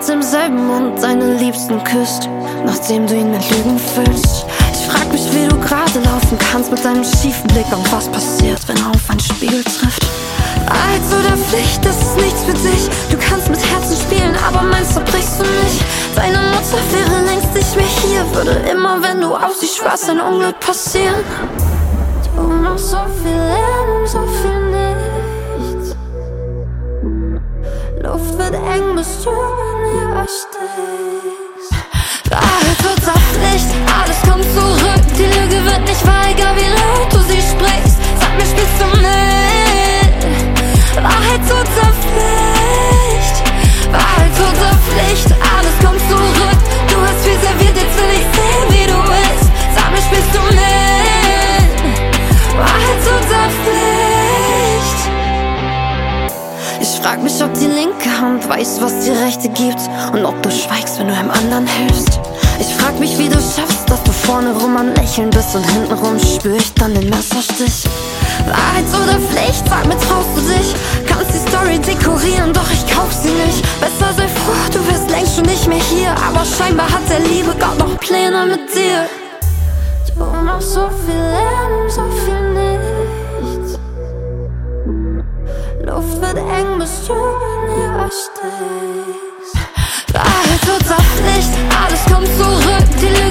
mit demselben Mund deine Liebsten küsst, nachdem du ihn mit Lügen füllst. Ich frag mich, wie du gerade laufen kannst mit deinem schiefen Blick und was passiert, wenn er auf einen Spiegel trifft. Wahrheit oder Pflicht, das ist nichts für dich. Du kannst mit Herzen spielen, aber meins zerbrichst du nicht. Deine Mutter wäre längst nicht mehr hier, würde immer, wenn du auf sie schwörst, ein Unglück passieren. Du machst so viel Lärm, so viel nichts. Luft wird eng, bis du näher stehst. Wahrheit oder Pflicht, alles kommt zurück. Die Lüge wird nicht wahr, egal wie laut du sie sprichst. Sag mir, spielst du mit? Wahrheit oder Pflicht? Wahrheit oder Pflicht, alles kommt zurück. Du hast viel serviert, jetzt will ich sehen, wie du bist. Sag mir, spielst du mit? Wahrheit oder Pflicht? Ich frag mich, ob die linke Hand weiß, was die rechte gibt, und ob du schweigst, wenn du einem anderen hilfst. Ich frag mich, wie du schaffst, dass du vorne rum am Lächeln bist und hintenrum spür ich dann den Messerstich. Wahrheit oder Pflicht, sag mir, traust du dich? Kannst die Story dekorieren, doch ich kauf sie nicht. Besser sei froh, du bist längst schon nicht mehr hier, aber scheinbar hat der liebe Gott noch Pläne mit dir. Du machst so viel Lärm, so viel nichts. Luft wird eng, bis du näher stehst. Wahrheit oder Pflicht, alles kommt zurück. Die